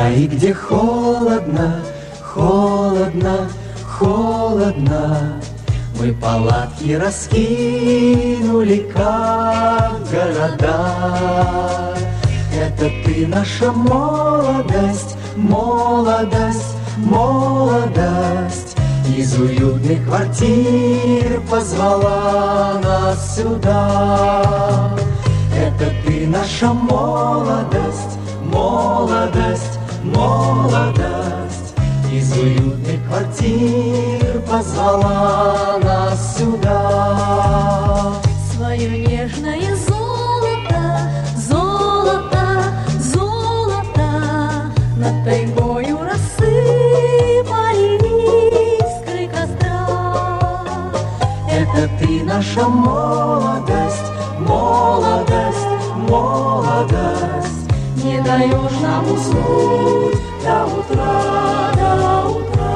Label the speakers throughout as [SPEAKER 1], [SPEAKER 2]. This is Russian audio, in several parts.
[SPEAKER 1] крае, где холодно, холодно, холодно, мы палатки раскинули, как города. Это ты, наша молодость, молодость, молодость. Из уютных квартир позвала нас сюда. Это ты, наша молодость, молодость, молодость. Из уютных квартир позвала нас сюда.
[SPEAKER 2] Свое нежное золото, золото, золото над тайгою рассыпали искры костра.
[SPEAKER 1] Это ты, наша молодость, молодость, молодость.
[SPEAKER 2] Не даешь нам уснуть до утра, до утра.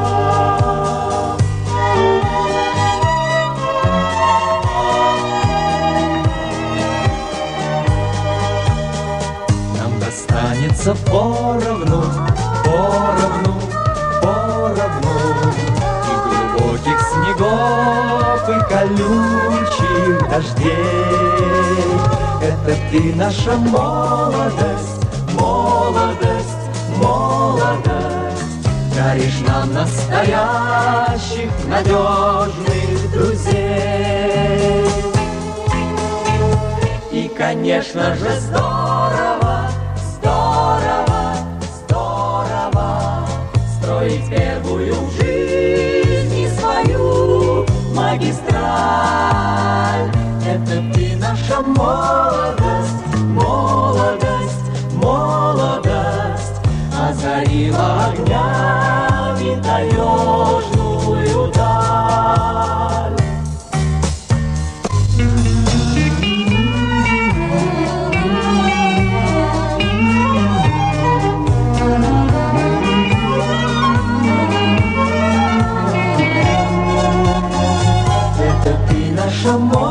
[SPEAKER 1] Нам достанется поровну, поровну, поровну, и глубоких снегов, и колючих дождей. Это ты, наша молодость, молодость, молодость. Даришь нам настоящих, надежных друзей. И, конечно же, здорово, здорово, здорово строить первую в жизни свою магистраль. Это ты, наша молодость, молодость, молодость, озарила огнями таежную даль. Это ты, наша молодость,